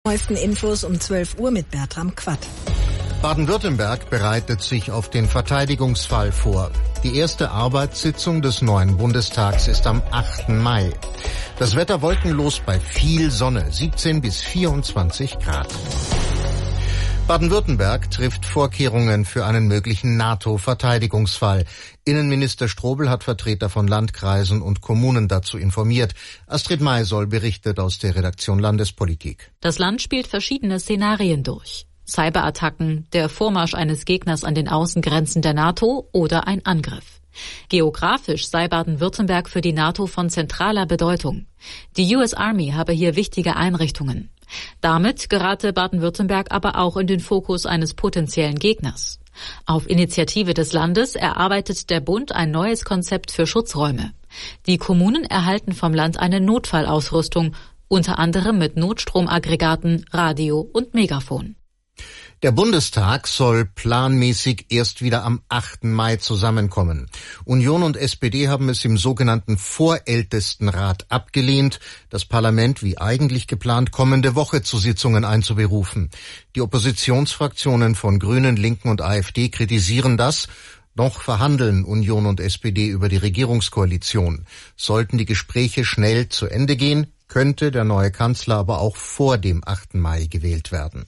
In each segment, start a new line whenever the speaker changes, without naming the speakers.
Neuesten Infos um 12 Uhr mit Bertram Quatt.
Baden-Württemberg bereitet sich auf den Verteidigungsfall vor. Die erste Arbeitssitzung des neuen Bundestags ist am 8. Mai. Das Wetter wolkenlos bei viel Sonne, 17 bis 24 Grad. Baden-Württemberg trifft Vorkehrungen für einen möglichen NATO-Verteidigungsfall. Innenminister Strobel hat Vertreter von Landkreisen und Kommunen dazu informiert. Astrid Maisoll berichtet aus der Redaktion Landespolitik.
Das Land spielt verschiedene Szenarien durch. Cyberattacken, der Vormarsch eines Gegners an den Außengrenzen der NATO oder ein Angriff. Geografisch sei Baden-Württemberg für die NATO von zentraler Bedeutung. Die US Army habe hier wichtige Einrichtungen. Damit gerate Baden-Württemberg aber auch in den Fokus eines potenziellen Gegners. Auf Initiative des Landes erarbeitet der Bund ein neues Konzept für Schutzräume. Die Kommunen erhalten vom Land eine Notfallausrüstung, unter anderem mit Notstromaggregaten, Radio und Megafon.
Der Bundestag soll planmäßig erst wieder am 8. Mai zusammenkommen. Union und SPD haben es im sogenannten Vorältestenrat abgelehnt, das Parlament wie eigentlich geplant kommende Woche zu Sitzungen einzuberufen. Die Oppositionsfraktionen von Grünen, Linken und AfD kritisieren das. Noch verhandeln Union und SPD über die Regierungskoalition. Sollten die Gespräche schnell zu Ende gehen, könnte der neue Kanzler aber auch vor dem 8. Mai gewählt werden.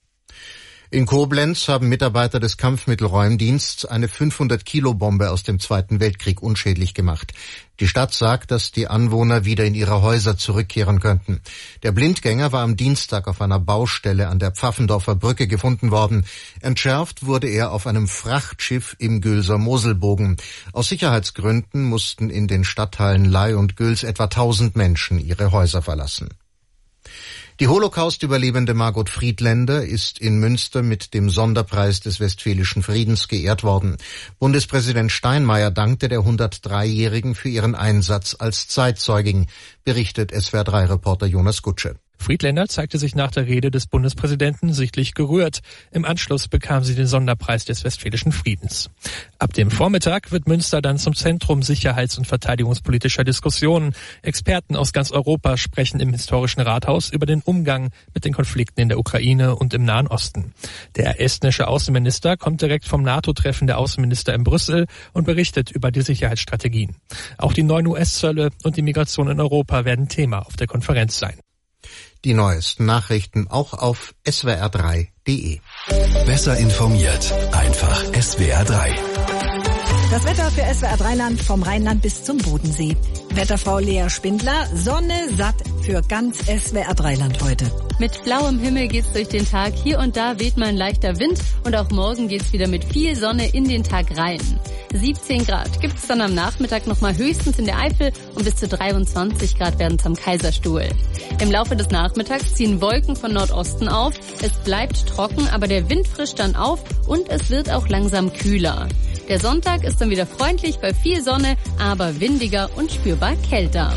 In Koblenz haben Mitarbeiter des Kampfmittelräumdienstes eine 500-Kilo-Bombe aus dem Zweiten Weltkrieg unschädlich gemacht. Die Stadt sagt, dass die Anwohner wieder in ihre Häuser zurückkehren könnten. Der Blindgänger war am Dienstag auf einer Baustelle an der Pfaffendorfer Brücke gefunden worden. Entschärft wurde er auf einem Frachtschiff im Gülser Moselbogen. Aus Sicherheitsgründen mussten in den Stadtteilen Ley und Güls etwa 1000 Menschen ihre Häuser verlassen. Die Holocaust-Überlebende Margot Friedländer ist in Münster mit dem Sonderpreis des Westfälischen Friedens geehrt worden. Bundespräsident Steinmeier dankte der 103-Jährigen für ihren Einsatz als Zeitzeugin, berichtet SWR3-Reporter Jonas Gutsche.
Friedländer zeigte sich nach der Rede des Bundespräsidenten sichtlich gerührt. Im Anschluss bekam sie den Sonderpreis des Westfälischen Friedens. Ab dem Vormittag wird Münster dann zum Zentrum sicherheits- und verteidigungspolitischer Diskussionen. Experten aus ganz Europa sprechen im Historischen Rathaus über den Umgang mit den Konflikten in der Ukraine und im Nahen Osten. Der estnische Außenminister kommt direkt vom NATO-Treffen der Außenminister in Brüssel und berichtet über die Sicherheitsstrategien. Auch die neuen US-Zölle und die Migration in Europa werden Thema auf der Konferenz sein.
Die neuesten Nachrichten auch auf swr3.de.
Besser informiert, einfach SWR3.
Das Wetter für SWR3-Land vom Rheinland bis zum Bodensee. Wetterfrau Lea Spindler, Sonne satt für ganz SWR3-Land heute.
Mit blauem Himmel geht's durch den Tag. Hier und da weht mal ein leichter Wind und auch morgen geht's wieder mit viel Sonne in den Tag rein. 17 Grad gibt's dann am Nachmittag nochmal höchstens in der Eifel und bis zu 23 Grad werden's am Kaiserstuhl. Im Laufe des Nachmittags ziehen Wolken von Nordosten auf. Es bleibt trocken, aber der Wind frischt dann auf und es wird auch langsam kühler. Der Sonntag ist dann wieder freundlich bei viel Sonne, aber windiger und spürbar kälter.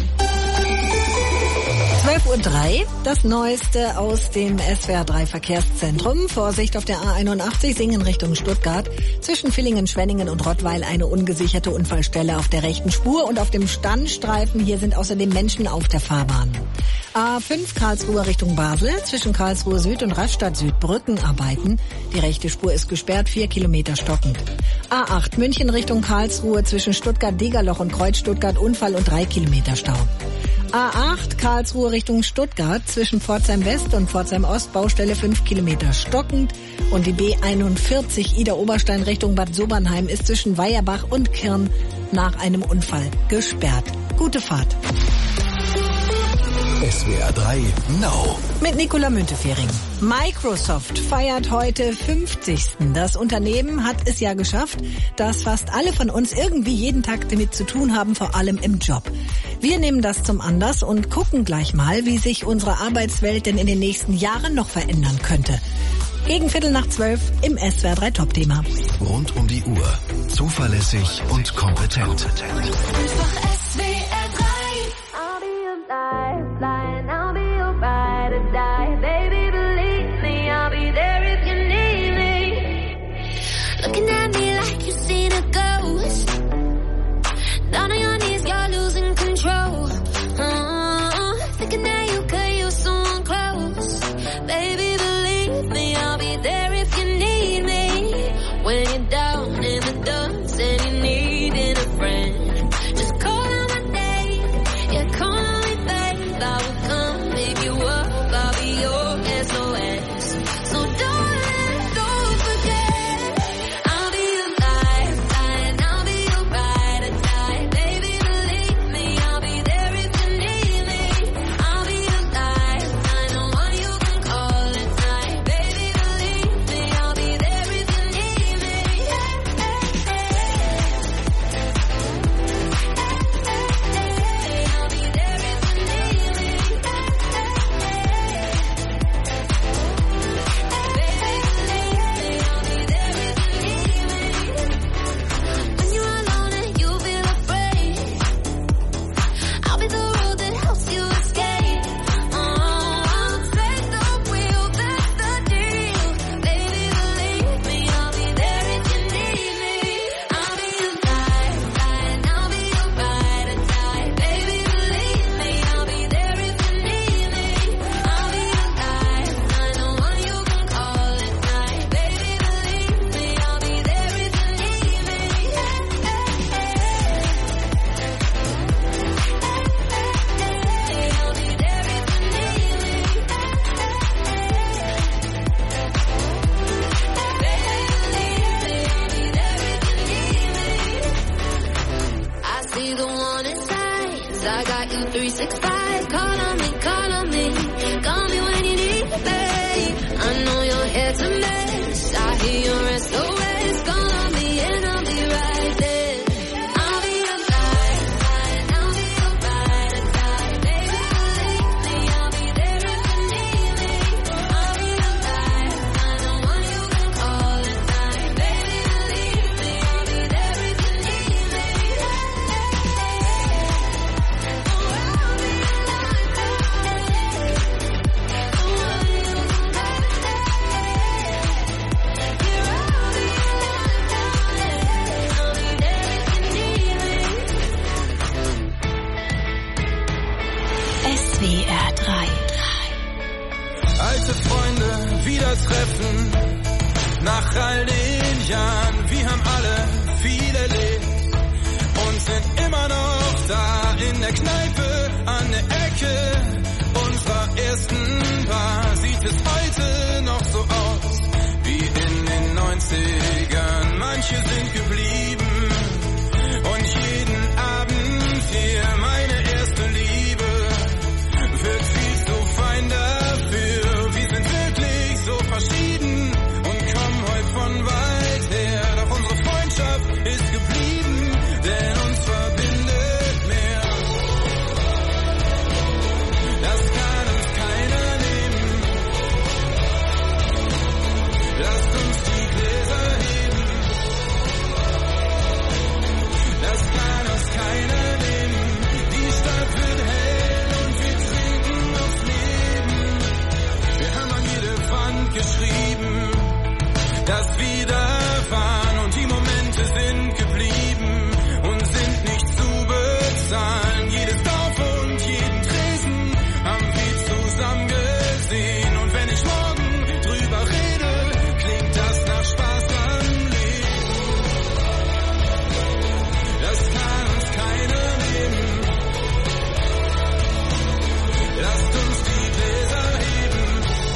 12:03 Uhr, das Neueste aus dem SWR3-Verkehrszentrum. Vorsicht auf der A81 Singen Richtung Stuttgart. Zwischen Villingen, und Rottweil eine ungesicherte Unfallstelle auf der rechten Spur und auf dem Standstreifen. Hier sind außerdem Menschen auf der Fahrbahn. A5 Karlsruhe Richtung Basel. Zwischen Karlsruhe Süd und Rastatt Süd Brückenarbeiten. Die rechte Spur ist gesperrt, 4 Kilometer stockend. A8 München Richtung Karlsruhe. Zwischen Stuttgart-Degerloch und Kreuz Stuttgart Unfall und 3 Kilometer Stau. A8 Karlsruhe Richtung Stuttgart, zwischen Pforzheim West und Pforzheim Ost Baustelle 5 Kilometer stockend und die B41 Ida Oberstein Richtung Bad Sobernheim ist zwischen Weierbach und Kirn nach einem Unfall gesperrt. Gute Fahrt.
SWR3 Now.
Mit Nicola Müntefering. Microsoft feiert heute 50. Das Unternehmen hat es ja geschafft, dass fast alle von uns irgendwie jeden Tag damit zu tun haben, vor allem im Job. Wir nehmen das zum Anlass und gucken gleich mal, wie sich unsere Arbeitswelt denn in den nächsten Jahren noch verändern könnte. Gegen 11:45 im SWR3 Top-Thema.
Rund um die Uhr. Zuverlässig und kompetent.
Looking at me like you've seen a ghost. Down on your knees, you're losing control. Thinking that you could use someone close.
alte Freunde wieder treffen. Nach all den Jahren, wir haben alle viel erlebt und sind immer noch da in der Kneipe an der Ecke unserer ersten Bar. Sieht es heute noch so aus wie in den 90ern. Manche sind geblieben und jeden Abend hier meine erste Liebe wird viel zu fein dafür. Wir sind wirklich so verschieden und kommen heute von weit her. Doch unsere Freundschaft ist geblieben, denn uns verbindet mehr. Das kann uns keiner nehmen. Lasst uns die Gläser heben. Das kann uns keiner nehmen. Die Stadt wird hell und wir trinken aufs Leben. Wir haben an jede Wand geschrieben, dass wir da waren und die Momente sind geblieben und sind nicht zu bezahlen. Jedes Dorf und jeden Tresen haben wir zusammen gesehen. Und wenn ich morgen drüber rede, klingt das nach Spaß am Leben. Das kann uns keiner nehmen. Lasst uns die Gläser heben.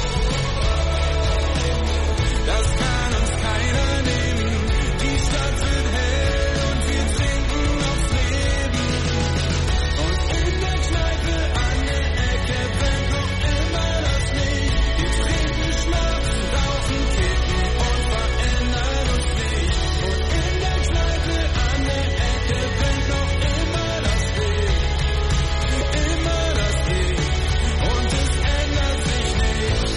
Das kann uns keiner nehmen. Die Stadt wird hell und wir trinken aufs Leben. Und in der Kneipe an der Ecke brennt noch immer das Licht. Wir trinken Schnaps, rauchen, kippen und verändern uns nicht. Und in der Kneipe an der Ecke brennt noch immer das Licht. Immer das Licht. Und es ändert sich nichts.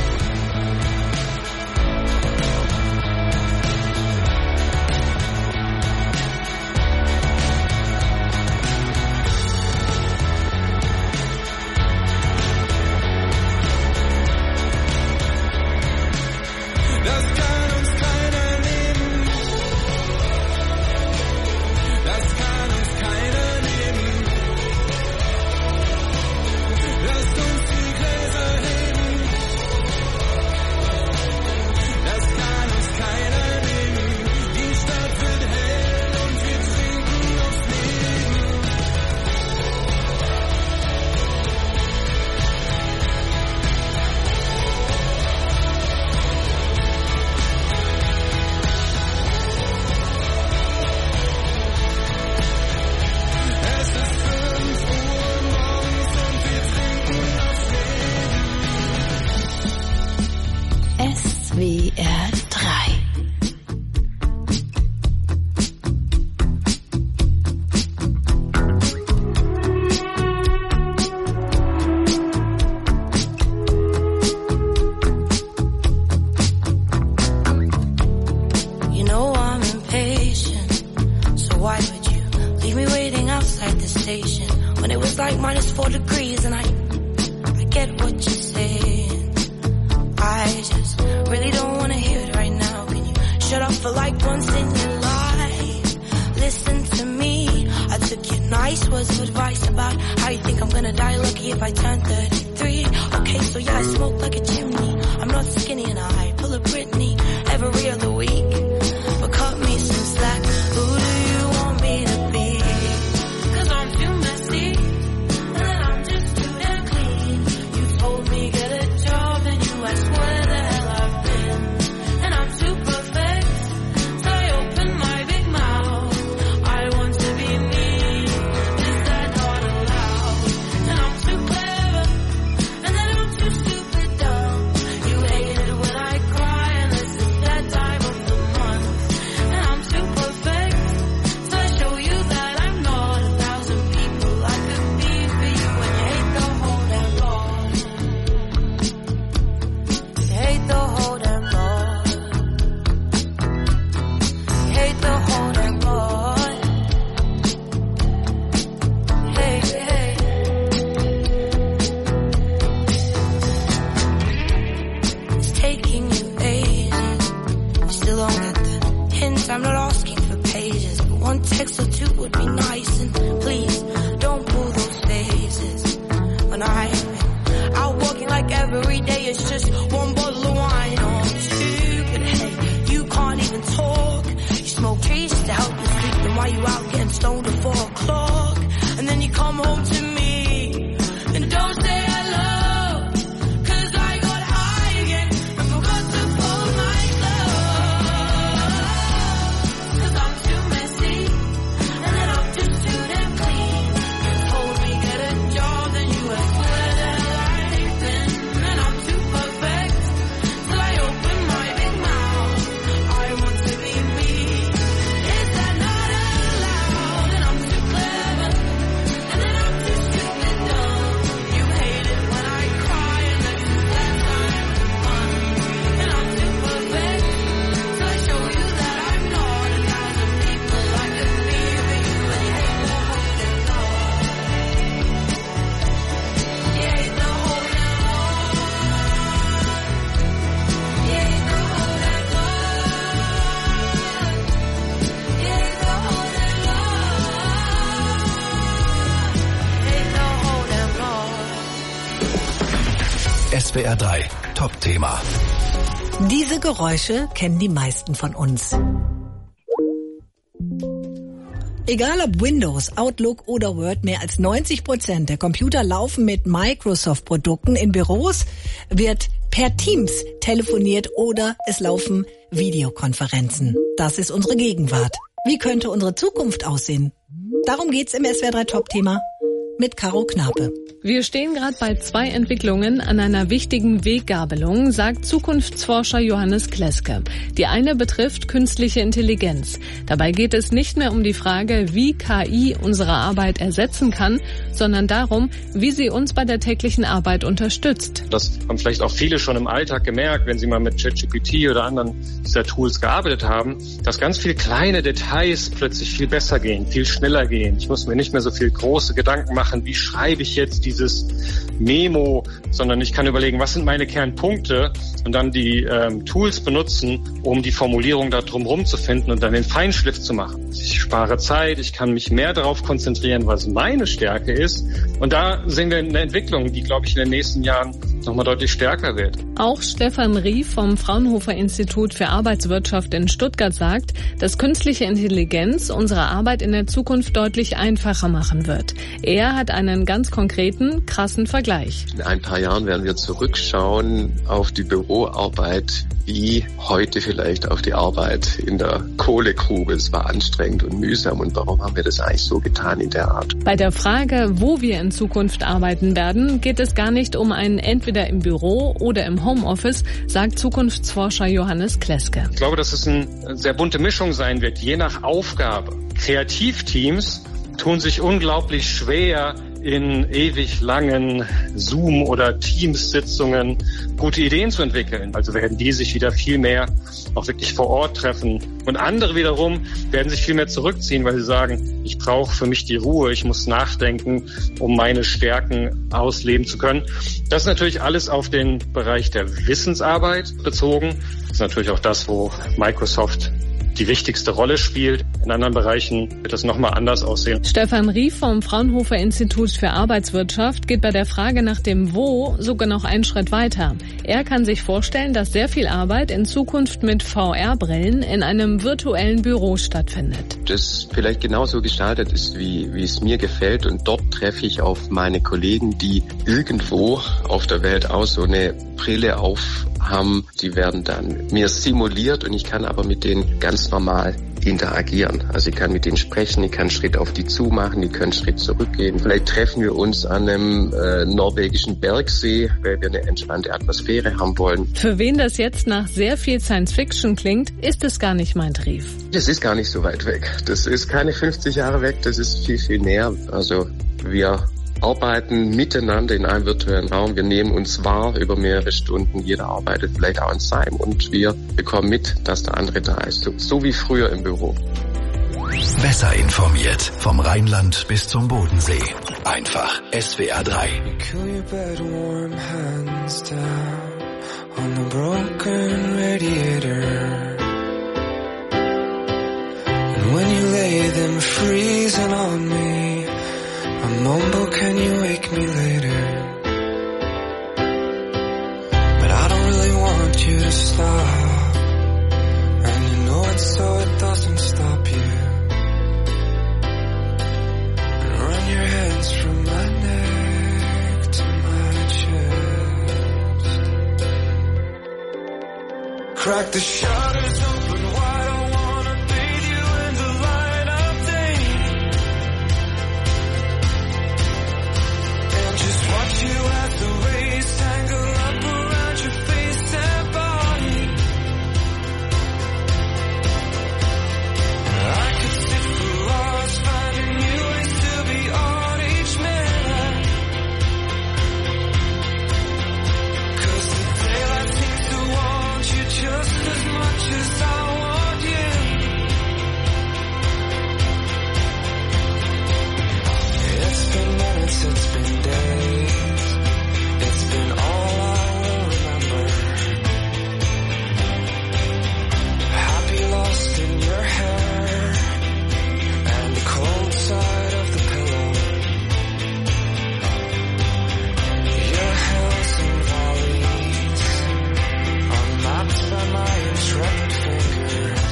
Das kann uns keiner nehmen. Das kann uns keiner nehmen. Lasst uns die Gläser heben. Das kann uns keiner nehmen. Die Stadt wird hell und wir trinken aufs Leben. Es ist 5 Uhr morgens und wir trinken aufs Leben.
SWR 3.
You know I'm impatient, so why would you leave me waiting outside the station when it was like -4 degrees? And I get what you're saying. I just really don't want to hear it right now. Can you shut up for like once in your life? Listen to me. I took your nice words of advice about how you think I'm gonna die lucky if I turn 33. Okay, so yeah, I smoke like a chimney. I'm not skinny and I pull a Britney every other week. But cut me some slack. Who do you want me to be? 'Cause I'm too messy and I'm just too damn clean. You told me get a job and you asked where the hell I've been. And I'm too perfect, so I open my big mouth. I want to be me. Is that not allowed? And I'm too clever, and then I'm too stupid dumb. You hate it when I cry, and this is that time of the month. And I'm too perfect, so I show you that I'm not 1,000 people I could be for you. And you hate the whole damn lot. You hate the whole damn lot. You hate the whole damn lot. Hey, hey. It's taking you ages. You still don't get the hint. I'm not asking for pages, but one text or two would be nice. And please don't pull those faces when I'm out walking like every day is just one bottle of wine. Oh, I'm stupid, hey, you can't even talk. You smoke trees just to help you sleep. Then why you out getting stoned at 4 o'clock? And then you come home to me and don't say hello, 'cause I got high again and forgot to fold my clothes. 'Cause I'm too messy and the doctor's too damn clean. You told me get a job, then you were full of life, and I'm too perfect till I open my big mouth. I want to be me. Is that not allowed? And I'm too clever, and then I'm too stupid dumb. You hate it when I cry, and then that time fun. And I'm too perfect till I show you that I'm not. And thousand people like to be with you, and you hate the whole damn lot. You hate the whole damn lot. You hate the whole damn lot. You hate the whole damn lot. Hate the whole damn lot.
SWR 3, Top-Thema.
Diese Geräusche kennen die meisten von uns. Egal ob Windows, Outlook oder Word, mehr als 90% der Computer laufen mit Microsoft-Produkten. In Büros wird per Teams telefoniert oder es laufen Videokonferenzen. Das ist unsere Gegenwart. Wie könnte unsere Zukunft aussehen? Darum geht's im SWR 3 Top-Thema mit Caro Knape.
Wir stehen gerade bei 2 Entwicklungen an einer wichtigen Weggabelung, sagt Zukunftsforscher Johannes Kleske. Die eine betrifft künstliche Intelligenz. Dabei geht es nicht mehr um die Frage, wie KI unsere Arbeit ersetzen kann, sondern darum, wie sie uns bei der täglichen Arbeit unterstützt.
Das haben vielleicht auch viele schon im Alltag gemerkt, wenn sie mal mit ChatGPT oder anderen dieser Tools gearbeitet haben, dass ganz viele kleine Details plötzlich viel besser gehen, viel schneller gehen. Ich muss mir nicht mehr so viel große Gedanken machen, wie schreibe ich jetzt dieses Memo, sondern ich kann überlegen, was sind meine Kernpunkte und dann die Tools benutzen, um die Formulierung da drumherum zu finden und dann den Feinschliff zu machen. Ich spare Zeit, ich kann mich mehr darauf konzentrieren, was meine Stärke ist. Und da sehen wir eine Entwicklung, die, glaube ich, in den nächsten Jahren nochmal deutlich stärker wird.
Auch Stefan Rief vom Fraunhofer Institut für Arbeitswirtschaft in Stuttgart sagt, dass künstliche Intelligenz unsere Arbeit in der Zukunft deutlich einfacher machen wird. Er hat einen ganz konkreten, krassen Vergleich.
In ein paar Jahren werden wir zurückschauen auf die Büroarbeit, wie heute vielleicht auf die Arbeit in der Kohlegrube. Es war anstrengend und mühsam und warum haben wir das eigentlich so getan in der Art?
Bei der Frage, wo wir in Zukunft arbeiten werden, geht es gar nicht um ein entweder im Büro oder im Homeoffice, sagt Zukunftsforscher Johannes Kleske.
Ich glaube, dass es eine sehr bunte Mischung sein wird, je nach Aufgabe. Kreativteams tun sich unglaublich schwer, in ewig langen Zoom- oder Teams-Sitzungen gute Ideen zu entwickeln. Also werden die sich wieder viel mehr auch wirklich vor Ort treffen. Und andere wiederum werden sich viel mehr zurückziehen, weil sie sagen, ich brauche für mich die Ruhe, ich muss nachdenken, um meine Stärken ausleben zu können. Das ist natürlich alles auf den Bereich der Wissensarbeit bezogen. Das ist natürlich auch das, wo Microsoft die wichtigste Rolle spielt. In anderen Bereichen wird das nochmal anders aussehen.
Stefan Rief vom Fraunhofer Institut für Arbeitswirtschaft geht bei der Frage nach dem Wo sogar noch einen Schritt weiter. Er kann sich vorstellen, dass sehr viel Arbeit in Zukunft mit VR-Brillen in einem virtuellen Büro stattfindet.
Das vielleicht genauso gestaltet ist, wie es mir gefällt. Und dort treffe ich auf meine Kollegen, die irgendwo auf der Welt auch so eine Brille auf haben. Die werden dann mir simuliert und ich kann aber mit denen ganz normal interagieren. Also ich kann mit denen sprechen, ich kann einen Schritt auf die zu machen, die können einen Schritt zurückgehen. Vielleicht treffen wir uns an einem norwegischen Bergsee, weil wir eine entspannte Atmosphäre haben wollen.
Für wen das jetzt nach sehr viel Science-Fiction klingt, ist es gar nicht, meint Rief.
Das ist gar nicht so weit weg. Das ist keine 50 Jahre weg, das ist viel, viel näher. Also wir arbeiten miteinander in einem virtuellen Raum. Wir nehmen uns wahr über mehrere Stunden. Jeder arbeitet vielleicht auch an seinem und wir bekommen mit, dass der andere da ist. So wie früher im Büro.
Besser informiert. Vom Rheinland bis zum Bodensee. Einfach SWR 3.
Mumble, can you wake me later? you to stop, and you know it so it doesn't stop you. And run your hands from my neck to my chest. Crack the shutters open wide, I wanna bathe you in the light of day, and just watch you as the rays tangle up around your face and body. I could sit for hours finding new ways to be on each minute, 'cause the daylight seems to want you just as much as I want you. It's been minutes, it's been days, it's been all I will remember. Happy lost in your hair and the cold side of the pillow. Your hills and valleys unmapped by my intrepid fingers,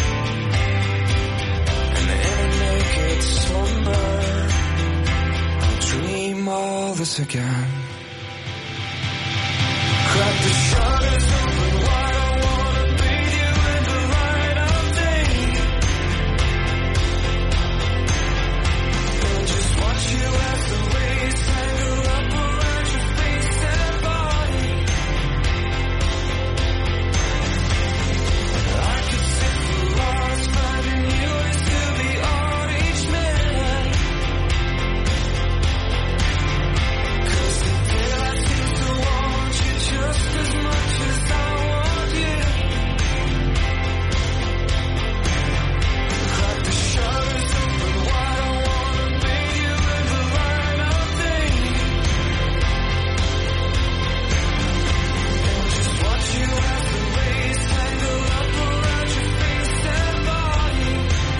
and in a naked slumber I'll dream all this again. Crack the shutters open wide, I wanna bathe you in the light of day, and just watch you as the rays tangle up around your face and body. I could sit for hours finding new ways to be on each minute, 'cause the daylight seems to want you just as much as I want you. Crack the shutters open wide, I wanna bathe you in the light of day, and just watch you as the rays tangle up around your face and body.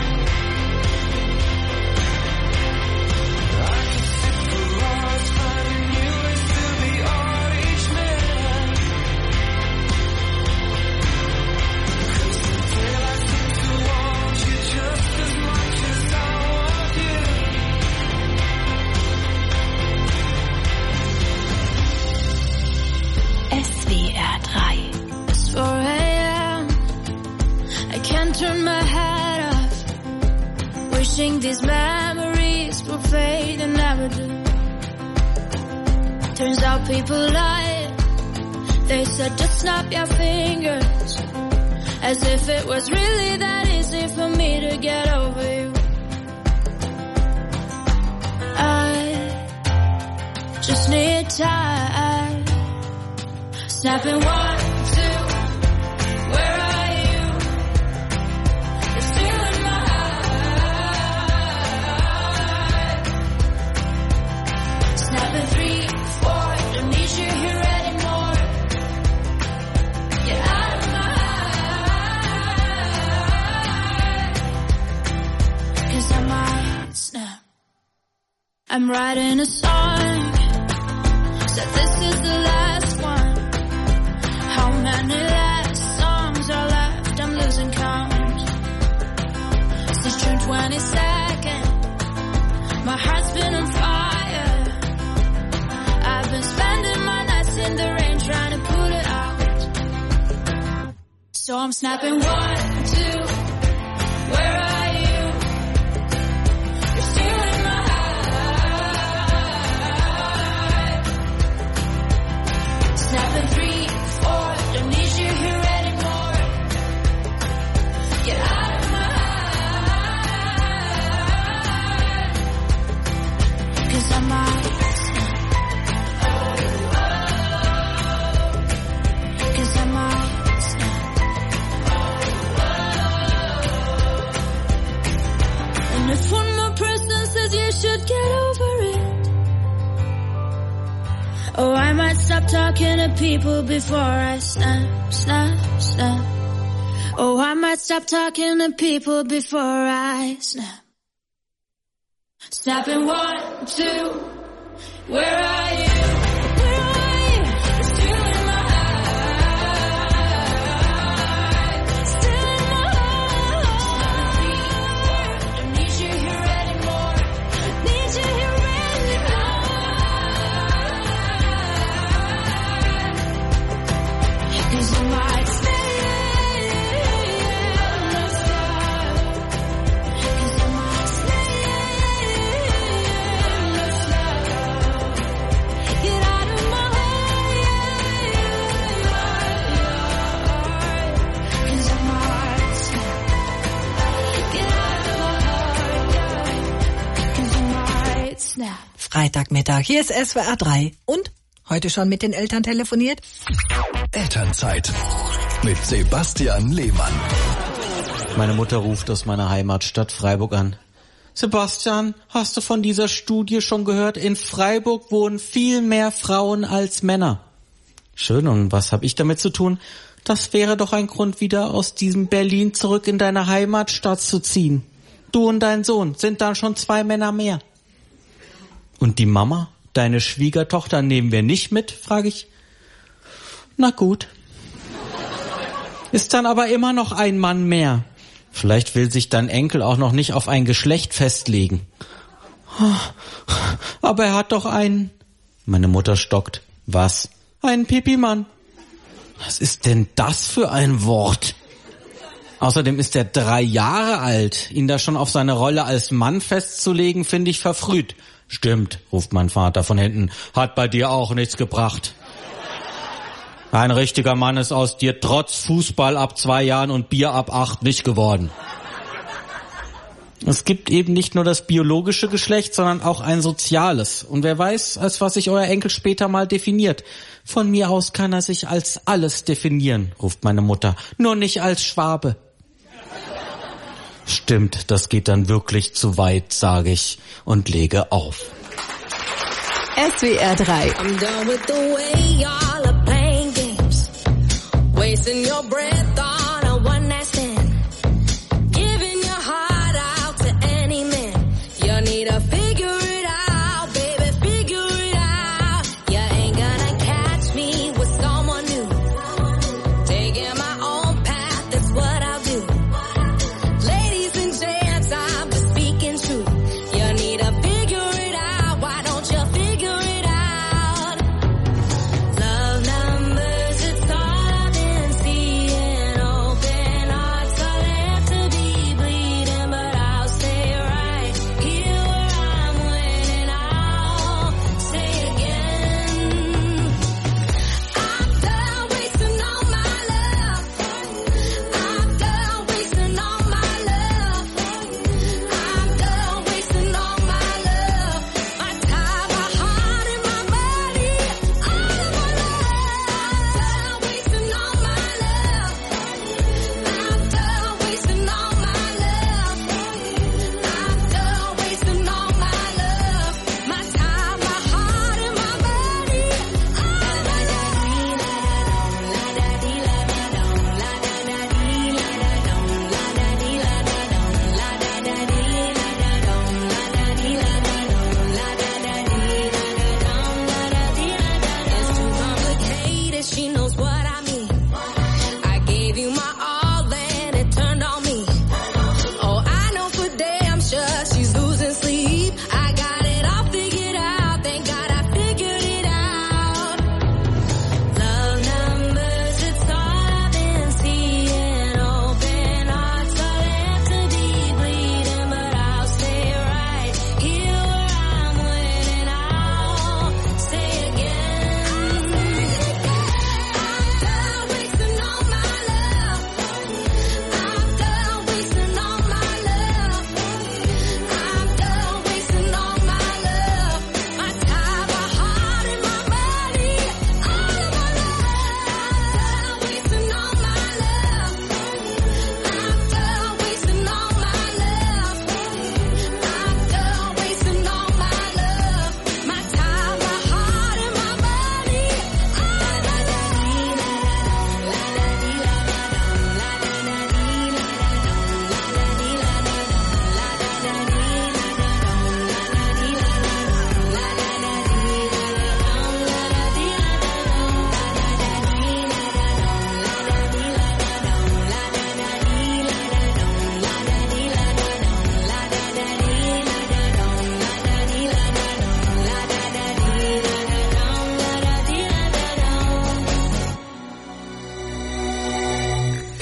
I could sit for hours finding new ways to be on each minute, 'cause the daylight seems to want you just as much as I want you.
SWR 3. It's 4 a.m. I can't turn my head off, wishing these memories would fade and never do. Turns out people lie. They said just snap your fingers, as if it was really that easy for me to get over you. I just need time. Snapping 1, 2, where are you? You're still in my heart. Snapping 3, 4, don't need you here anymore. Get out of my heart, 'cause I might snap. I'm writing a song, said this is the last one. How many last songs are left? I'm losing count. Since June 22nd, my heart's been on fire. I've been spending my nights in the rain trying to put it out. So I'm snapping 1, 2, where are you? You're still in my heart. Snapping 3, 4, don't need you here anymore. Get out of my heart, 'cause I might snap. 'Cause I might snap. And if one more person says you should get over it, oh, I might stop talking to people before I snap, snap, snap. Oh, I might stop talking to people before I snap. Snapping 1, 2, where are you? Where are you? You're still in my heart. 'Cause I might stay.
Freitagmittag, hier ist SWR 3. Und? Heute schon mit den Eltern telefoniert?
Elternzeit mit Sebastian Lehmann.
Meine Mutter ruft aus meiner Heimatstadt Freiburg an. Sebastian, hast du von dieser Studie schon gehört? In Freiburg wohnen viel mehr Frauen als Männer. Schön, und was habe ich damit zu tun? Das wäre doch ein Grund, wieder aus diesem Berlin zurück in deine Heimatstadt zu ziehen. Du und dein Sohn sind dann schon 2 Männer mehr. Und die Mama, deine Schwiegertochter, nehmen wir nicht mit, frage ich. Na gut. Ist dann aber immer noch ein Mann mehr. Vielleicht will sich dein Enkel auch noch nicht auf ein Geschlecht festlegen. Aber er hat doch einen... Meine Mutter stockt. Was? Einen Pipi-Mann. Was ist denn das für ein Wort? Außerdem ist er 3 Jahre alt. Ihn da schon auf seine Rolle als Mann festzulegen, finde ich verfrüht. Stimmt, ruft mein Vater von hinten. Hat bei dir auch nichts gebracht. Ein richtiger Mann ist aus dir trotz Fußball ab 2 Jahren und Bier ab 8 nicht geworden. Es gibt eben nicht nur das biologische Geschlecht, sondern auch ein soziales. Und wer weiß, als was sich euer Enkel später mal definiert. Von mir aus kann er sich als alles definieren, ruft meine Mutter. Nur nicht als Schwabe. Stimmt, das geht dann wirklich zu weit, sage ich und lege auf.
SWR 3.
I'm done with the way y'all are playing games. Wasting your breath on a one-night stand. Giving your heart out to any man. You need to figure it out, baby, figure it out. You ain't gonna catch me with someone new. Taking my own path, that's what I'll do. Ladies and gents, I'm just speaking truth. You need to figure it out, why don't you figure it out? Love numbers, it's all I've been seeing.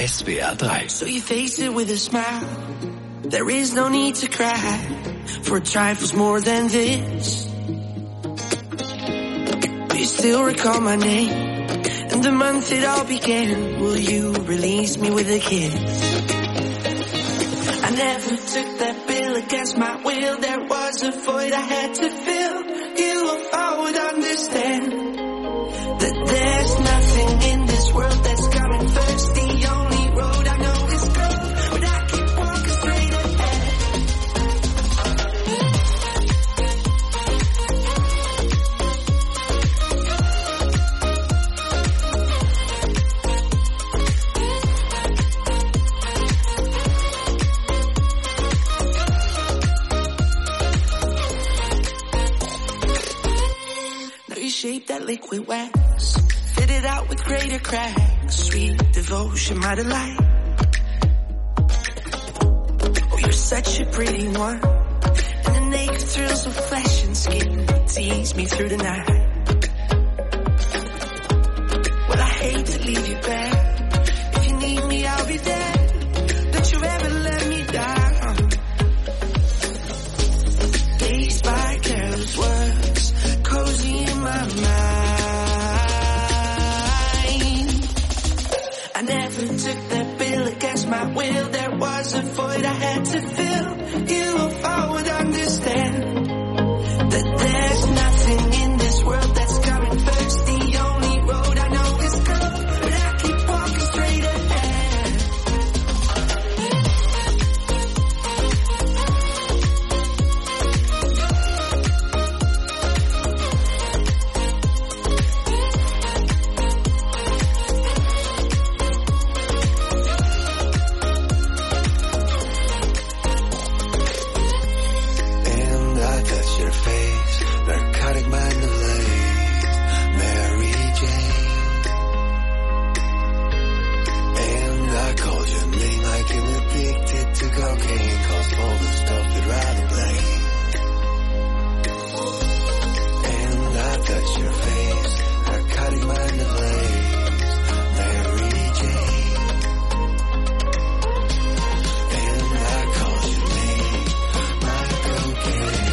SWR 3.
So you face it with a smile. There is no need to cry for trifles more than this. Do you still recall my name and the month it all began? Will you release me with a kiss? I never took that bill against my will. There was a void I had to fill. You, if I would understand that there's nothing in this world that's coming first. The only road I know is growth, but I keep walking straight ahead. Now you shape that liquid wax, fit it out with greater cracks. Sweet devotion, my delight. Oh, you're such a pretty one, and the naked thrills of flesh and skin tease me through the night. Well, I hate to leave you back. If you need me, I'll be there. Don't you ever let me down. Dazed by careless words, cozy in my mind. I never took that bill against my will. There was a void I had to fill. You, if I would understand that there's nothing in this world that's coming first. The only road I know is growth, but I keep walking straight ahead. And I touch your face, narcotic mind malaise, Mary Jane. And I called your name like I'm addicted to cocaine, 'cause all the stuff you'd rather blame. And I touch your face, narcotic mind malaise, Mary Jane. And I called your name like cocaine.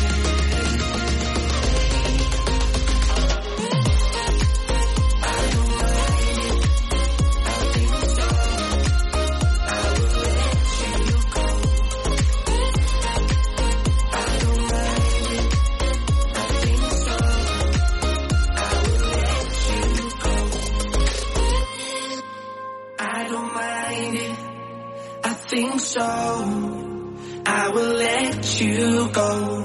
I don't mind it, I think so. I will let you go. I don't mind it, I think so. I will let you go. I don't mind it, I think so. I will let you go.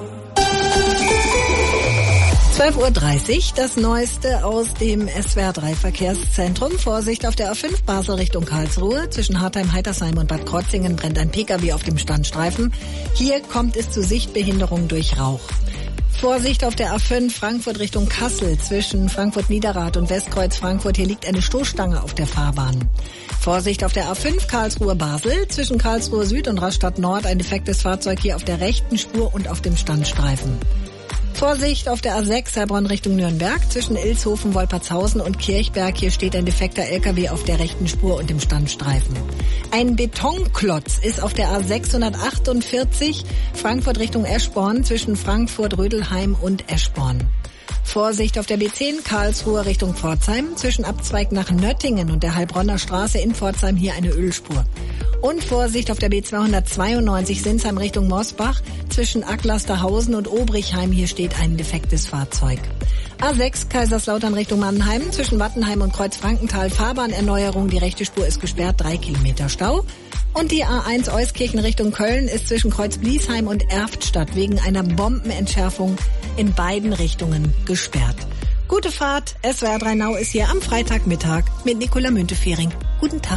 12:30 Uhr, das Neueste aus dem SWR 3 Verkehrszentrum. Vorsicht auf der A5 Basel Richtung Karlsruhe. Zwischen Hartheim, Heitersheim und Bad Krozingen brennt ein Pkw auf dem Standstreifen. Hier kommt es zu Sichtbehinderung durch Rauch. Vorsicht auf der A5 Frankfurt Richtung Kassel. Zwischen Frankfurt Niederrad und Westkreuz Frankfurt. Hier liegt eine Stoßstange auf der Fahrbahn. Vorsicht auf der A5 Karlsruhe Basel. Zwischen Karlsruhe Süd und Rastatt Nord ein defektes Fahrzeug hier auf der rechten Spur und auf dem Standstreifen. Vorsicht auf der A6 Heilbronn Richtung Nürnberg. Zwischen Ilshofen, Wolpertshausen und Kirchberg. Hier steht ein defekter LKW auf der rechten Spur und im Standstreifen. Ein Betonklotz ist auf der A648 Frankfurt Richtung Eschborn zwischen Frankfurt, Rödelheim und Eschborn. Vorsicht auf der B10 Karlsruhe Richtung Pforzheim. Zwischen Abzweig nach Nöttingen und der Heilbronner Straße in Pforzheim hier eine Ölspur. Und Vorsicht auf der B292 Sinsheim Richtung Mosbach. Zwischen Acklasterhausen und Obrichheim. Hier steht ein defektes Fahrzeug. A6 Kaiserslautern Richtung Mannheim. Zwischen Wattenheim und Kreuzfrankenthal Fahrbahnerneuerung. Die rechte Spur ist gesperrt. 3 Kilometer Stau. Und die A1 Euskirchen Richtung Köln ist zwischen Kreuzbliesheim und Erftstadt wegen einer Bombenentschärfung in beiden Richtungen gesperrt. Gute Fahrt. SWR 3 Now ist hier am Freitagmittag mit Nicola Müntefering. Guten Tag.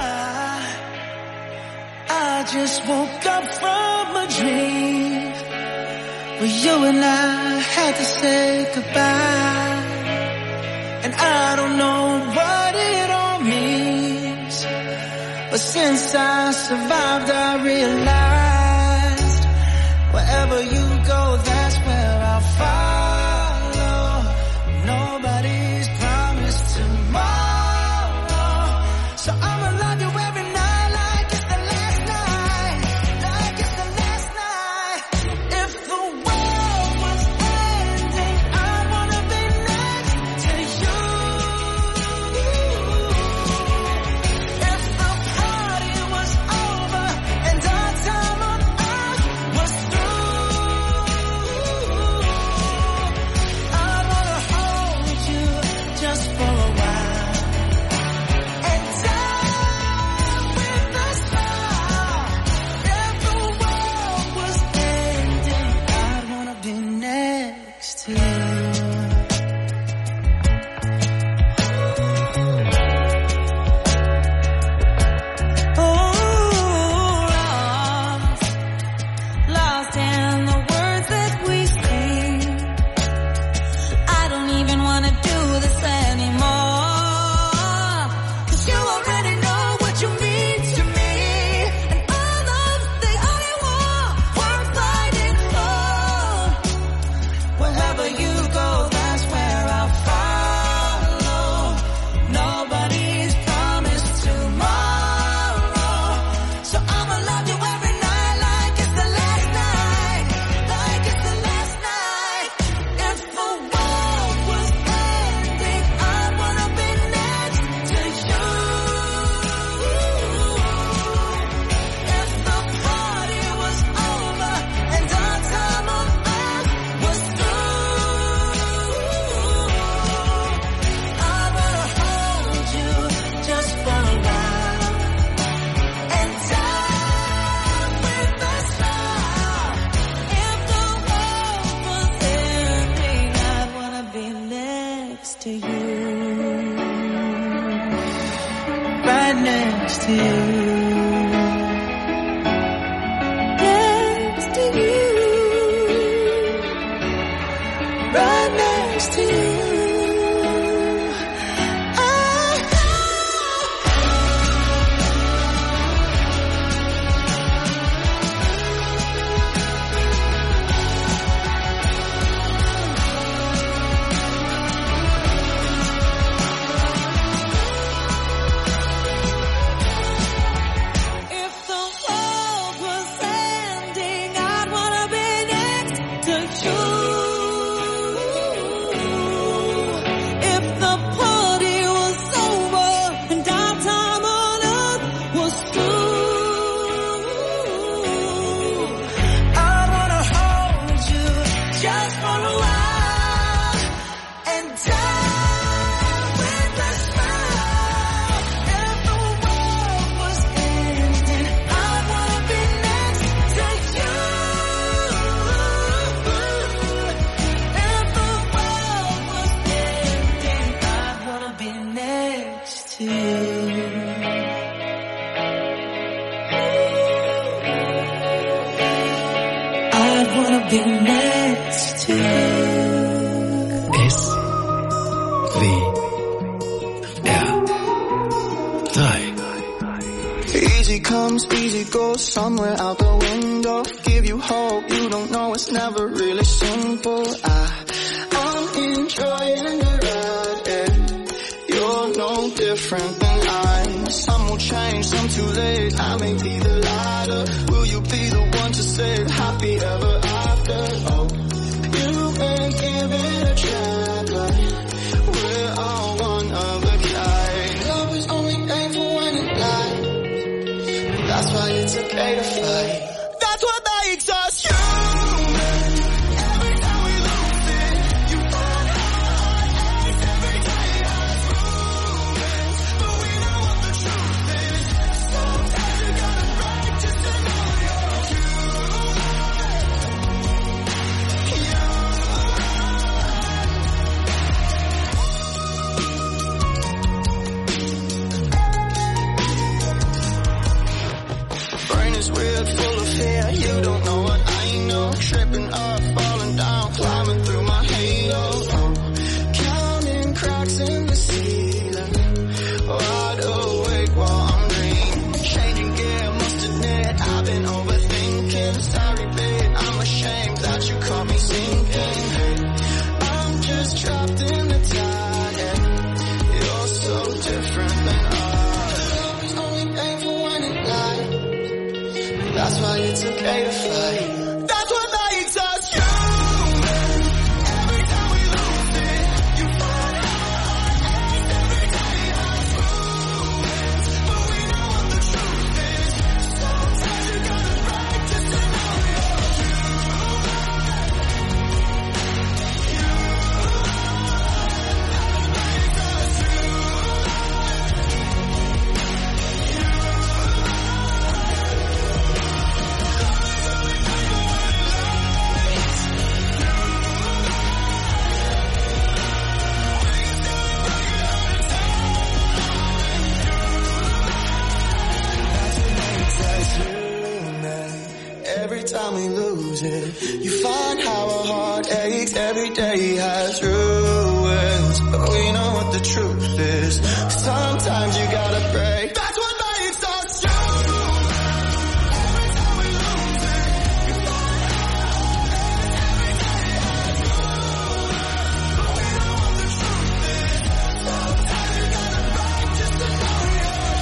I just woke up from a dream where you and I had to say goodbye. And I don't know what it all means, but since I survived I realized wherever you go, that's where I'll follow. Nobody's promised tomorrow, so I'ma love you right next to you. Next to you. Right next to you. Be next to
SWR3.
Easy comes, easy goes, somewhere out the window. Give you hope, you don't know it's never really simple. I'm enjoying the ride, yeah. You're no different than I. Some will change, some too late. I may be the lighter. Will you be the one to say happy ever after? Oh, you may give it a try, but we're all one of a kind. Love is only painful when it lies. That's why it's okay to fight. That's what makes us human. Every time we lose it, you find heartaches. Every day has movements, but we know what the truth is. Sometimes you gotta break just to know you're Brain is weird, full of fear. You don't know what I know. Tripping up, falling down, climbing through my halo. Counting cracks in the ceiling. Wide awake while I'm dreaming. Changing gear, must admit I've been overthinking. Sorry, babe, I'm ashamed that you caught me sinking. Hey, I'm just trapped in the tide. You're so different than I. Love is only painful when it lies. That's why it's okay to fight. That's what makes us human. Every time we lose it, you find heartaches. Every day has movements, but we know what the truth is. Sometimes you gotta break just to know you're Every time we lose it, you find how our heart aches. Every day has ruins, but we know what the truth is. Sometimes you gotta break. That's what makes us human. Every time we lose it, you find heartaches. Every day has ruins, but we know what the truth is. Sometimes you gotta break just to know you're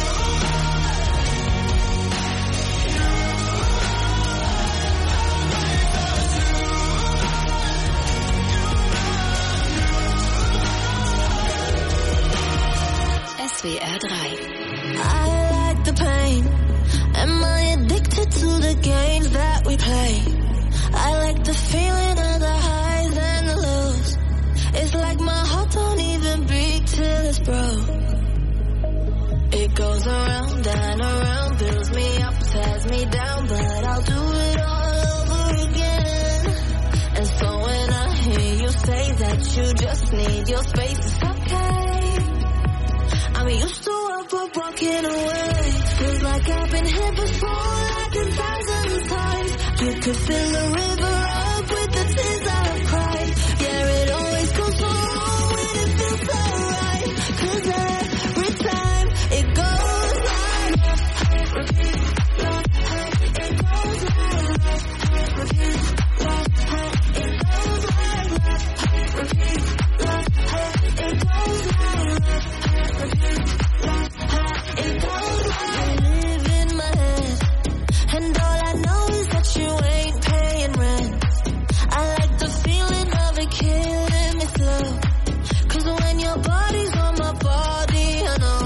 SWR 3. I like the pain. Am I addicted to the games that we play? I like the feeling of the highs and the lows. It's like my heart don't even beat till it's broke. It goes around and around, builds me up, tears me down, but I'll do it all over again. And so when I hear you say that you just need your space, it's okay. I'm used to up walking away. Feels like I've been here before, like 1,000 times. You could fill the river up with the tears I've cried. Yeah, it always goes wrong when it feels so right. 'Cause every time it goes like repeat, it goes like repeat, it goes like repeat, it goes like repeat, it goes like. I live in my head, and all I know is that you ain't paying rent. I like the feeling of it killing me slow. 'Cause when your body's on my body, I know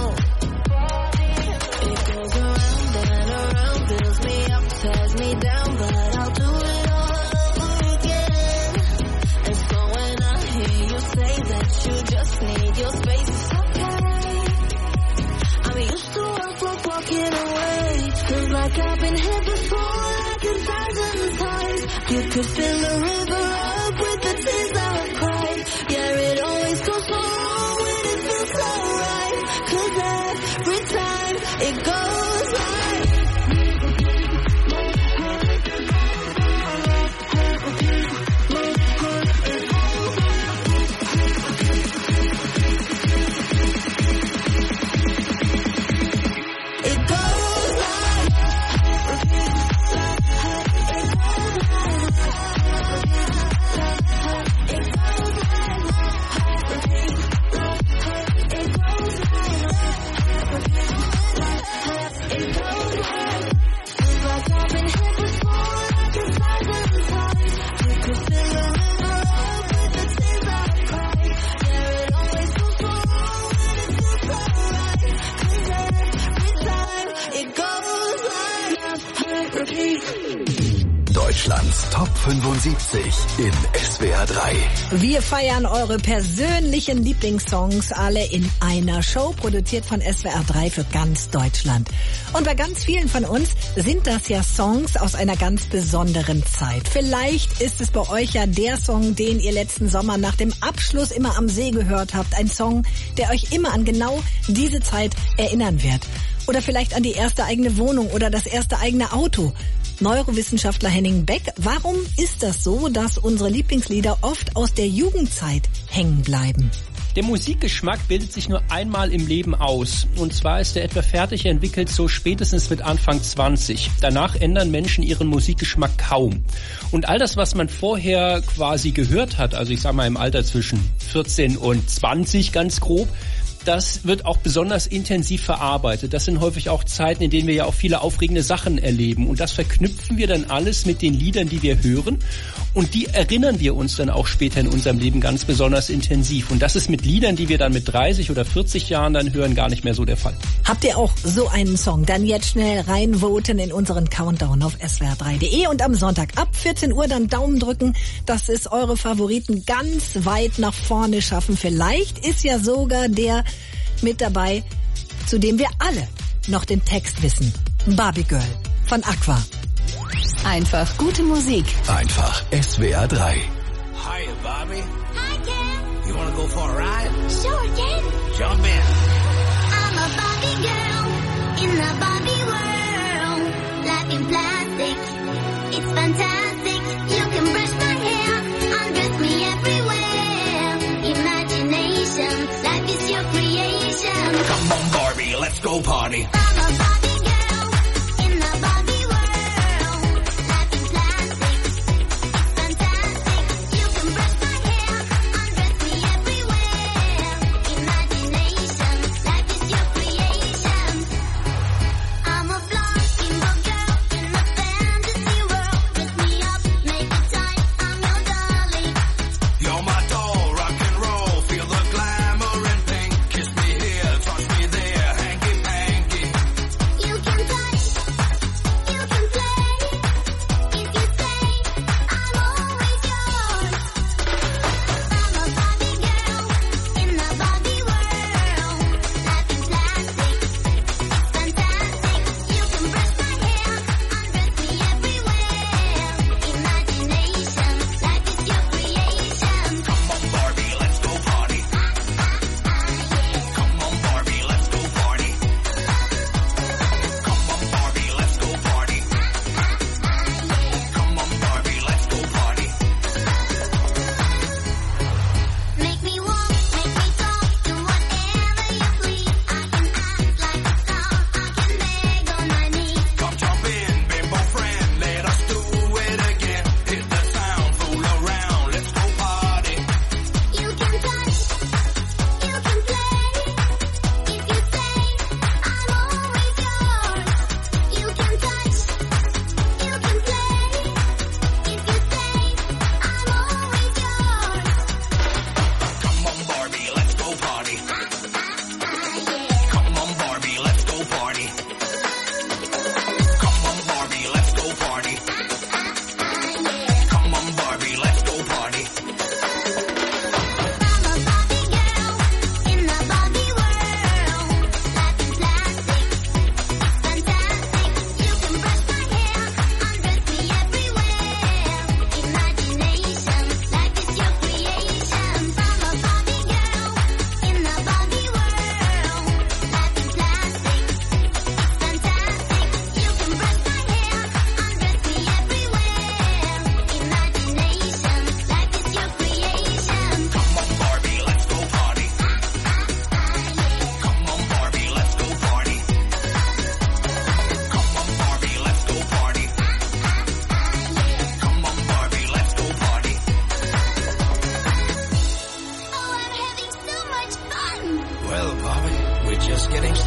it goes around and around, fills me up, tears me down, but I'll do it all over again. And so when I hear you say that you just need your space, it's okay. I'm used to walking away. Feels like I've been here before, like 1,000 times. You could fill the river up with the tears I've cried. Yeah, it always goes wrong when it feels so right. 'Cause every time it goes like
Deutschlands Top 75 in SWR 3.
Wir feiern eure persönlichen Lieblingssongs alle in einer Show, produziert von SWR 3 für ganz Deutschland. Und bei ganz vielen von uns sind das ja Songs aus einer ganz besonderen Zeit. Vielleicht ist es bei euch ja der Song, den ihr letzten Sommer nach dem Abschluss immer am See gehört habt. Ein Song, der euch immer an genau diese Zeit erinnern wird. Oder vielleicht an die erste eigene Wohnung oder das erste eigene Auto. Neurowissenschaftler Henning Beck, warum ist das so, dass unsere Lieblingslieder oft aus der Jugendzeit hängen bleiben?
Der Musikgeschmack bildet sich nur einmal im Leben aus. Und zwar ist er etwa fertig entwickelt, so spätestens mit Anfang 20. Danach ändern Menschen ihren Musikgeschmack kaum. Und all das, was man vorher quasi gehört hat, also ich sag mal im Alter zwischen 14 und 20 ganz grob, das wird auch besonders intensiv verarbeitet. Das sind häufig auch Zeiten, in denen wir ja auch viele aufregende Sachen erleben. Und das verknüpfen wir dann alles mit den Liedern, die wir hören. Und die erinnern wir uns dann auch später in unserem Leben ganz besonders intensiv. Und das ist mit Liedern, die wir dann mit 30 oder 40 Jahren dann hören, gar nicht mehr so der Fall.
Habt ihr auch so einen Song? Dann jetzt schnell reinvoten in unseren Countdown auf swr3.de und am Sonntag ab 14 Uhr dann Daumen drücken, dass es eure Favoriten ganz weit nach vorne schaffen. Vielleicht ist ja sogar der mit dabei, zu dem wir alle noch den Text wissen. Barbie Girl von Aqua.
Einfach gute Musik.
Einfach SWR 3.
Hi, Bobby.
Hi, Ken.
You wanna go for a ride?
Sure, Ken.
Jump in.
I'm a Barbie girl in the Barbie world. Life in plastic, it's fantastic. You can brush my hair, undress me everywhere. Imagination, life is your creation.
Come on, Barbie, let's go party.
I'm a Barbie girl in the Barbie world. Life in plastic, it's fantastic. You can brush my hair, undress me everywhere. Imagination, life is your creation. I'm a flying girl in a fantasy world. Dress me up, make it tight, I'm your dolly.
You're my doll, rock and roll. Feel the glamour and pink. Kiss me here, touch me there, hanky panky.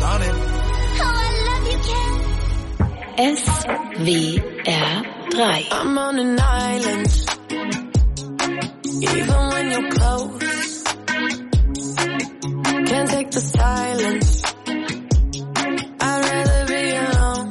on it.
Oh, I love you, Ken.
SWR 3.
I'm on an island, even when you're close. Can't take the silence. I'd rather be alone.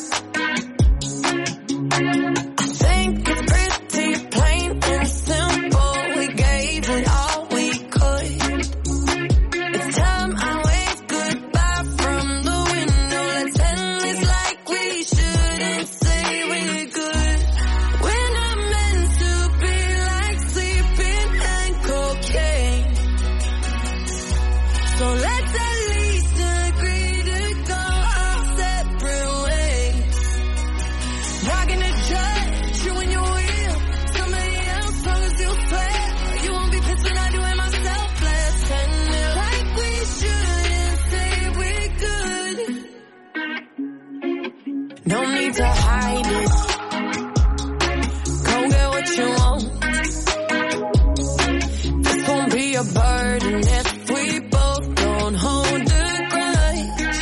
I think it's pretty plain and simple. We gave it all we could. It's time I wave goodbye from the window. Let's end this like we shouldn't say we're good. We're not meant to be like sleeping and cocaine. So let's at least agree to go our separate ways. Not gonna judge you when you will. Somebody else, long as you swear. You won't be pissed when I do it myself. Let's end it like we shouldn't say we're good. No need to hide it. Go get what you want. This won't be a burden if we both don't hold the grudge.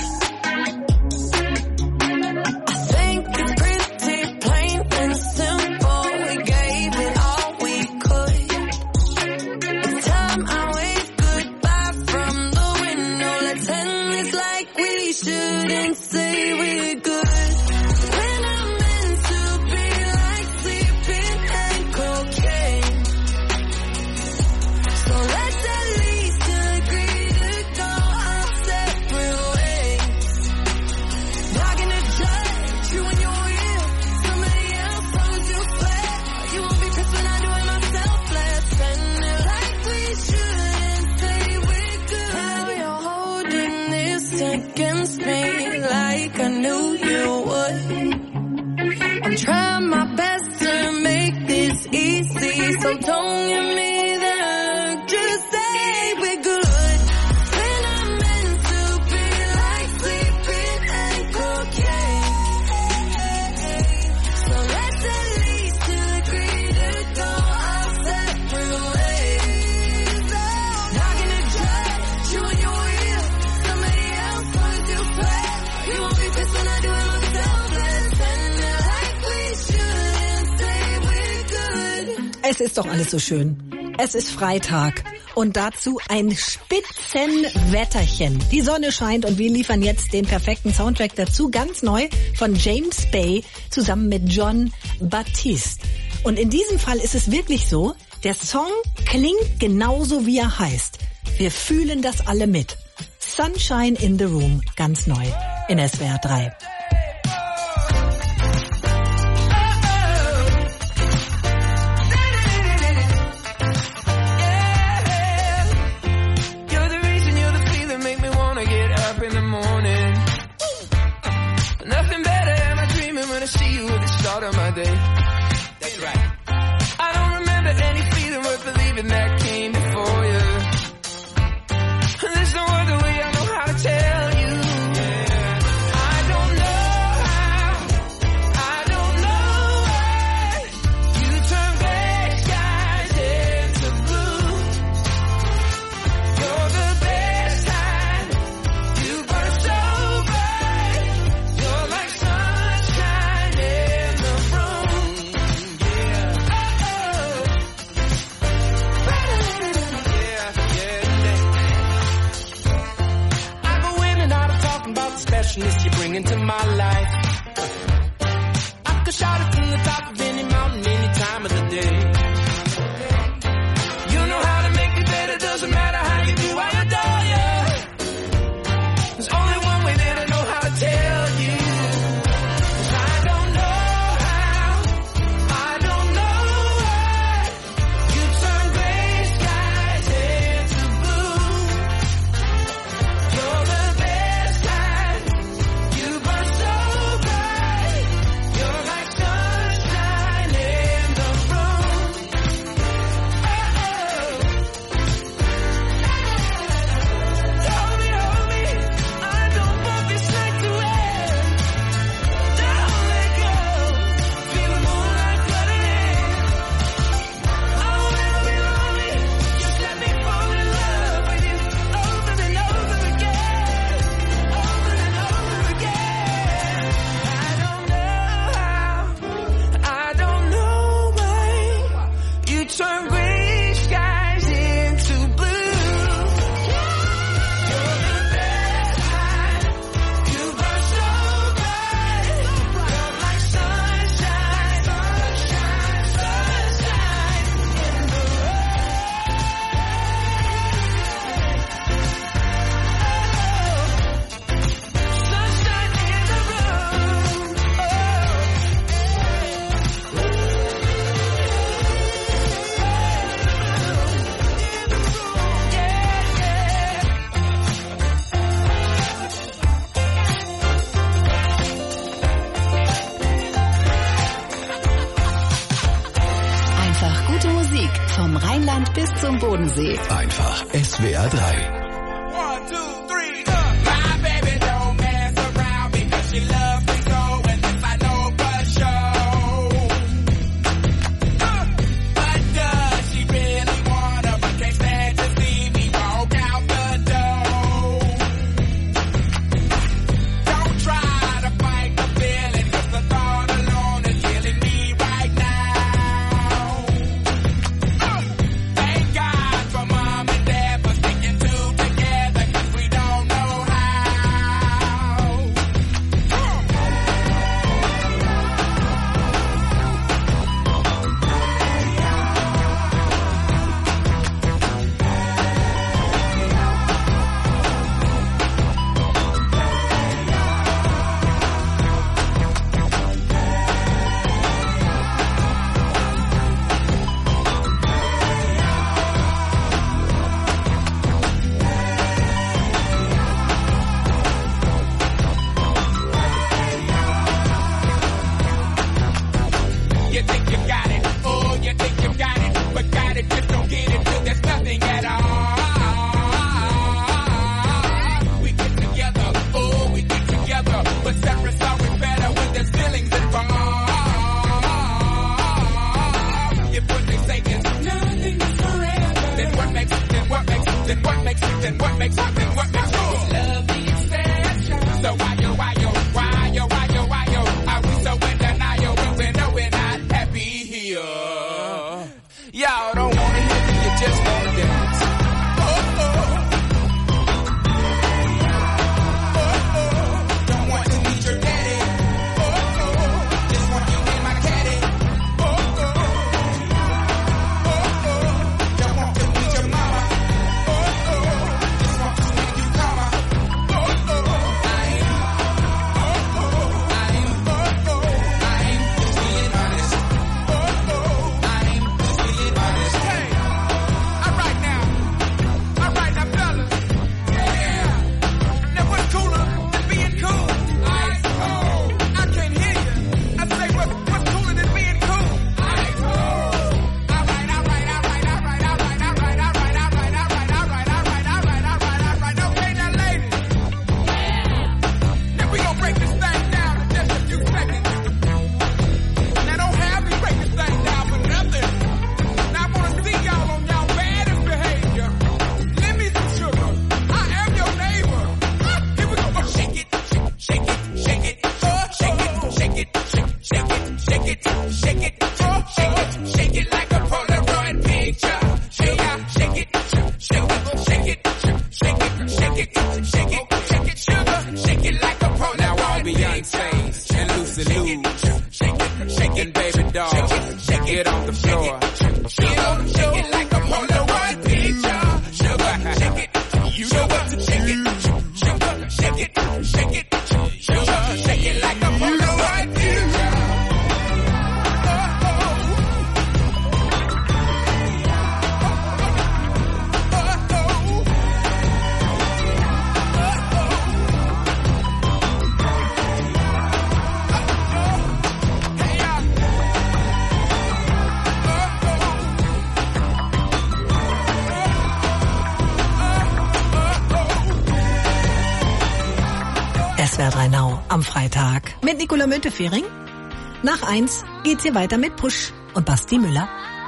I think it's pretty plain and simple. We gave it all we could. It's time I wave goodbye from the window. Let's end this like we shouldn't say we're good. We're not meant to be like sleeping and cocaine. So let's at least agree to go our separate ways. Not gonna judge you when you're real. Somebody else, long as you swear. You won't be pissed when I do it myself. Let's end it like we shouldn't say we're good. Now you're holding this against me like I knew you would. I'm trying my best to make this easy, so don't give me the just say we're good. We're not meant to be like sleeping and cocaine. So let's at least agree to go our separate ways. Not gonna judge you when you're real. Somebody else, long as you swear. You won't be pissed when I do it myself. Let's end it like we shouldn't say we're good.
Es ist doch alles so schön. Es ist Freitag und dazu ein Spitzenwetterchen. Die Sonne scheint und wir liefern jetzt den perfekten Soundtrack dazu, ganz neu von James Bay zusammen mit Jon Batiste. Und in diesem Fall ist es wirklich so, der Song klingt genauso wie er heißt. Wir fühlen das alle mit. Sunshine in the Room, ganz neu in SWR 3.
You're the reason, you're the feeling, make me wanna get up in the morning. Nothing better, am I dreaming when I see you at the start of my day? That's right. I don't remember any feeling worth believing that came before you. There's no other way I know how to tell you. I don't know how, I don't know why. You turn gray skies into blue. You're the best kind. You burn so bright. You're like sunshine in the room. Yeah. I go in and out of talking about the specialness you bring into my life. I could shout it from the top of any mountain, any time of the day. You know how to make it better, doesn't matter how you do, I adore you. There's only one way that I know how to tell you. 'Cause I don't know how, I don't know why. You turn gray skies into blue. You're the best kind. You burn so bright. You're like sunshine.
bis zum Bodensee.
Einfach SWR 3.
SWR 3 Now am Freitag mit Nicola Müntefering. Nach 1 geht's hier weiter mit Push und Basti Müller.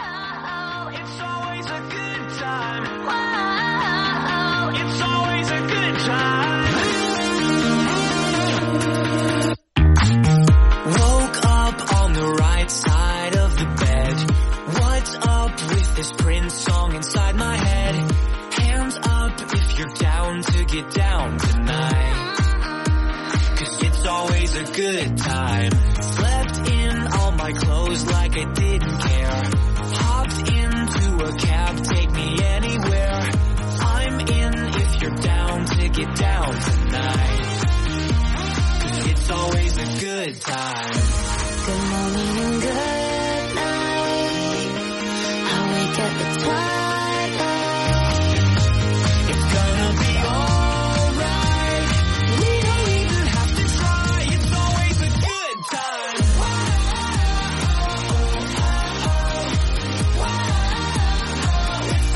Woke up on the right side of the bed. What's up with this Prince song inside my head? Hands up if you're down to get down tonight. It's always a good time. Slept in all my clothes like I didn't care. Hopped into a cab, take me anywhere. I'm in if you're down to get down tonight. 'Cause it's always a good time.
Good morning and good night. I wake up at twilight.
It's gonna be alright. We don't even have to try. It's always a good time. It's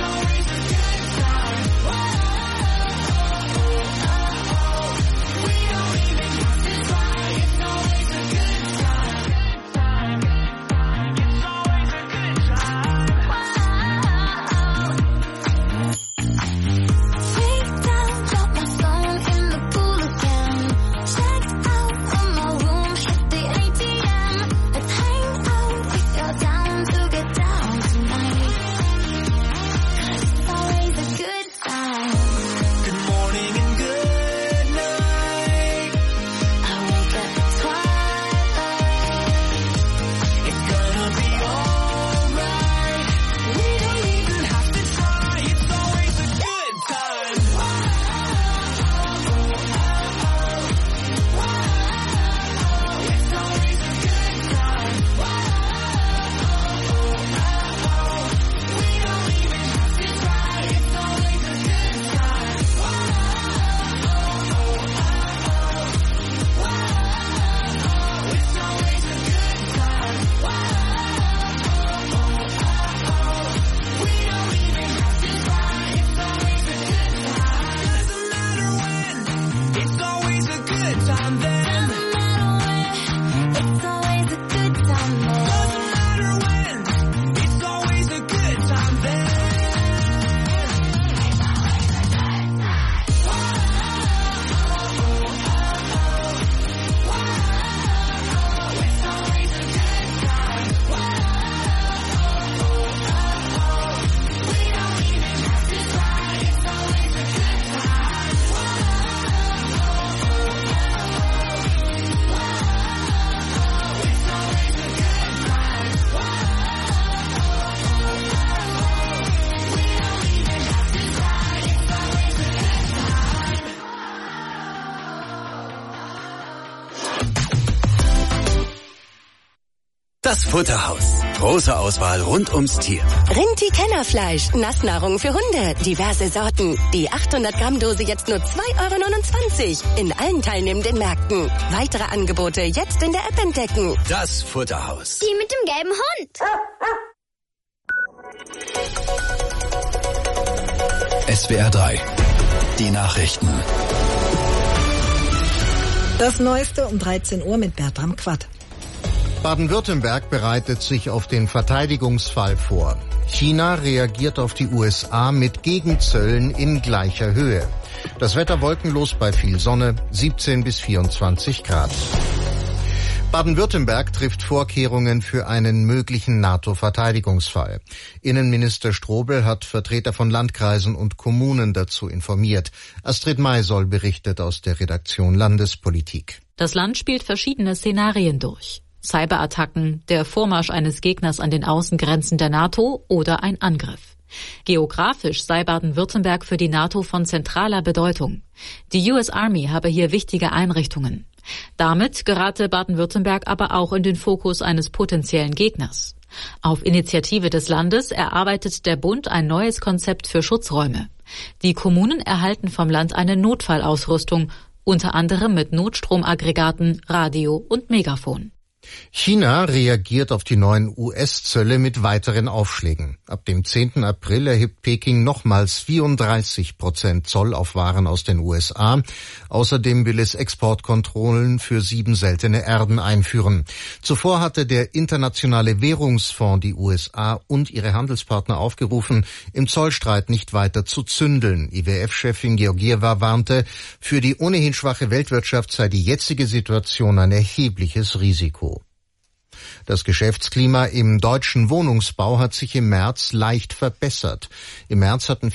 Das Futterhaus. Große Auswahl rund ums Tier.
Rinti-Kennerfleisch, Nassnahrung für Hunde, diverse Sorten. Die 800 Gramm Dose jetzt nur 2,29 € in allen teilnehmenden Märkten. Weitere Angebote jetzt in der App entdecken.
Das Futterhaus.
Die mit dem gelben Hund.
SWR 3. Die Nachrichten.
Das Neueste um 13 Uhr mit Bertram Quatt.
Baden-Württemberg bereitet sich auf den Verteidigungsfall vor. China reagiert auf die USA mit Gegenzöllen in gleicher Höhe. Das Wetter wolkenlos bei viel Sonne, 17 bis 24 Grad. Baden-Württemberg trifft Vorkehrungen für einen möglichen NATO-Verteidigungsfall. Innenminister Strobel hat Vertreter von Landkreisen und Kommunen dazu informiert. Astrid Maisoll berichtet aus der Redaktion Landespolitik.
Das Land spielt verschiedene Szenarien durch. Cyberattacken, der Vormarsch eines Gegners an den Außengrenzen der NATO oder ein Angriff. Geografisch sei Baden-Württemberg für die NATO von zentraler Bedeutung. Die US Army habe hier wichtige Einrichtungen. Damit gerate Baden-Württemberg aber auch in den Fokus eines potenziellen Gegners. Auf Initiative des Landes erarbeitet der Bund ein neues Konzept für Schutzräume. Die Kommunen erhalten vom Land eine Notfallausrüstung, unter anderem mit Notstromaggregaten, Radio und Megafon.
China reagiert auf die neuen US-Zölle mit weiteren Aufschlägen. Ab dem 10. April erhebt Peking nochmals 34% Zoll auf Waren aus den USA. Außerdem will es Exportkontrollen für 7 seltene Erden einführen. Zuvor hatte der Internationale Währungsfonds die USA und ihre Handelspartner aufgerufen, im Zollstreit nicht weiter zu zündeln. IWF-Chefin Georgieva warnte, für die ohnehin schwache Weltwirtschaft sei die jetzige Situation ein erhebliches Risiko. Das Geschäftsklima im deutschen Wohnungsbau hat sich im März leicht verbessert. Im März hatten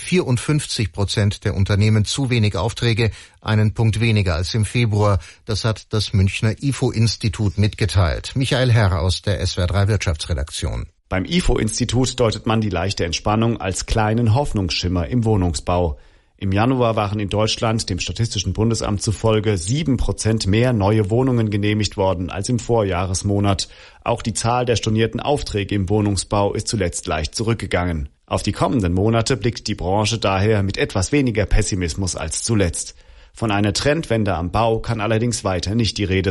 54% der Unternehmen zu wenig Aufträge, einen Punkt weniger als im Februar. Das hat das Münchner IFO-Institut mitgeteilt. Michael Herr aus der SWR 3 Wirtschaftsredaktion.
Beim IFO-Institut deutet man die leichte Entspannung als kleinen Hoffnungsschimmer im Wohnungsbau. Im Januar waren in Deutschland dem Statistischen Bundesamt zufolge 7% mehr neue Wohnungen genehmigt worden als im Vorjahresmonat. Auch die Zahl der stornierten Aufträge im Wohnungsbau ist zuletzt leicht zurückgegangen. Auf die kommenden Monate blickt die Branche daher mit etwas weniger Pessimismus als zuletzt. Von einer Trendwende am Bau kann allerdings weiter nicht die Rede